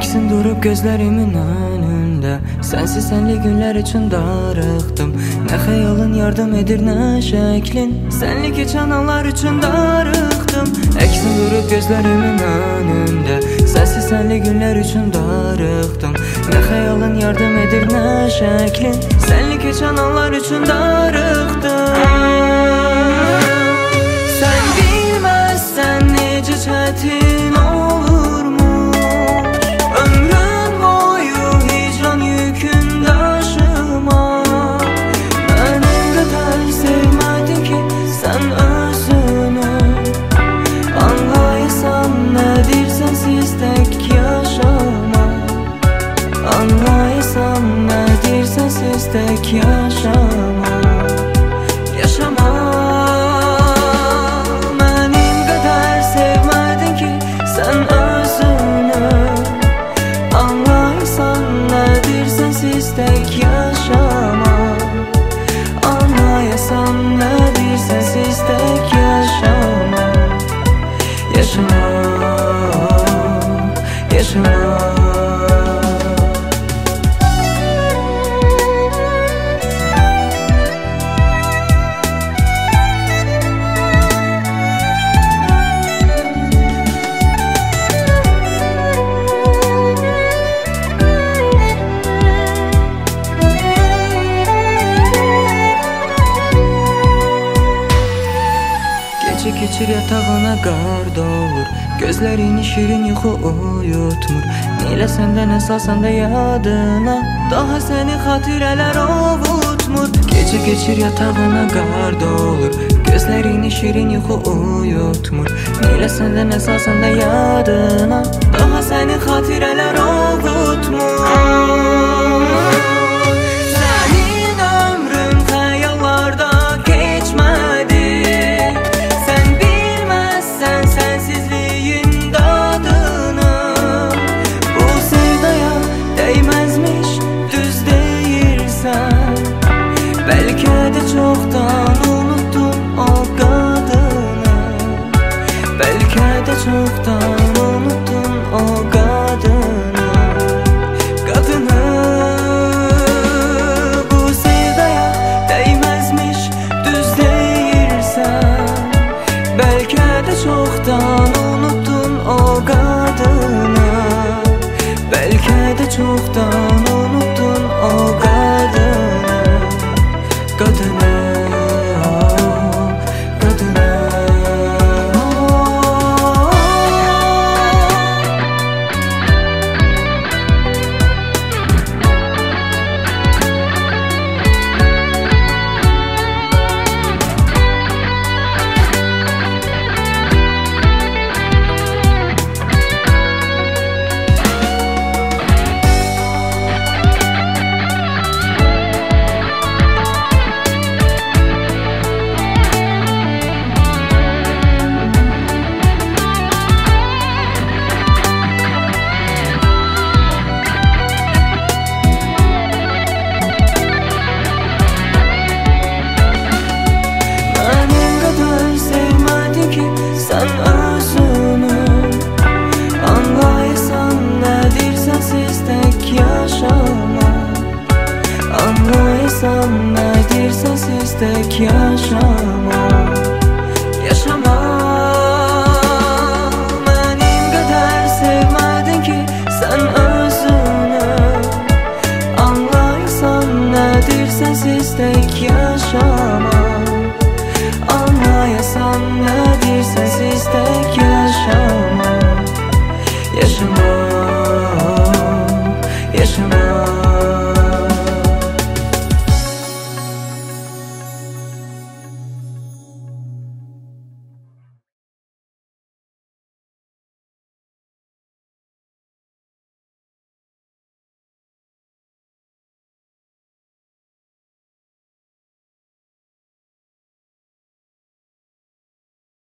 Əksin durub gözlərimin önündə, sənsiz sənli günlər üçün darıxdım. Nə xəyalın yardım edir, nə şəklin, sənli keçən anlar üçün darıxdım. Əksin durub gözlərimin önündə, sənsiz sənli günlər üçün darıxdım. Nə xəyalın yardım edir, nə şəklin, sənli keçən anlar üçün darıxdım. Sən bilməzsən necə çətin olurmuş ömrün boyu hicran yükün daşımaq. Məni qədər sevmədin ki sən özünü, anlayasan nədir sənsiz tək yaşamaq. Anlayasan nədir sənsiz tək yaşamaq. Yaşamaq. Tək yaşamaq. Anlayasan nədir sənsiz tək yaşamaq. Yaşamaq, yaşamaq. Keçir yatağına qard olur, gözlərini şirin yuxu uyutmur. Neyle səndən əsasən də yadına, daha səni xatirələr ovutmur. Gecə keçir yatağına qard olur, gözlərini şirin yuxu uyutmur. Neyle səndən əsasən də yadına, daha səni xatirələr ovutmur. Bəlkə də çoxdan unuttun o qadını. Bəlkə də çoxdan unuttun o qadını. Qadını bu sevdaya dəyməzmiş, düz deyirsən. Bəlkə də çoxdan unuttun o qadını. Bəlkə də çoxdan unuttun o qadını. Qadını, qadını. Sən özünü, anlayasan nədir sənsiz tək yaşamaq. Anlayasan nədir sənsiz tək yaşamaq.